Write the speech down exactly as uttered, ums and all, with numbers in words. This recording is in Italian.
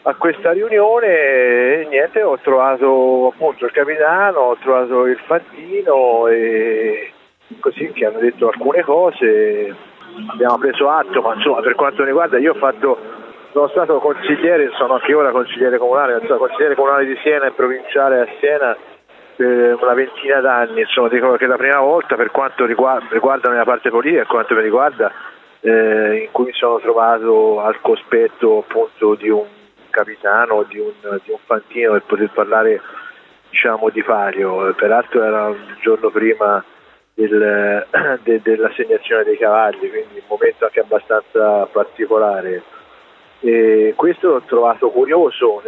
a questa riunione e niente, ho trovato appunto il capitano, ho trovato il Fantino e così che hanno detto alcune cose, abbiamo preso atto, ma insomma per quanto mi riguarda io ho fatto, sono stato consigliere, sono anche ora consigliere comunale, sono stato consigliere comunale di Siena e provinciale a Siena per una ventina d'anni, insomma dico che è la prima volta per quanto riguarda, riguarda la mia parte politica e quanto mi riguarda eh, in cui mi sono trovato al cospetto appunto di un capitano o di un, di un Fantino per poter parlare diciamo di palio, peraltro era il giorno prima del, de, dell'assegnazione dei cavalli, quindi un momento anche abbastanza particolare e questo l'ho trovato curioso.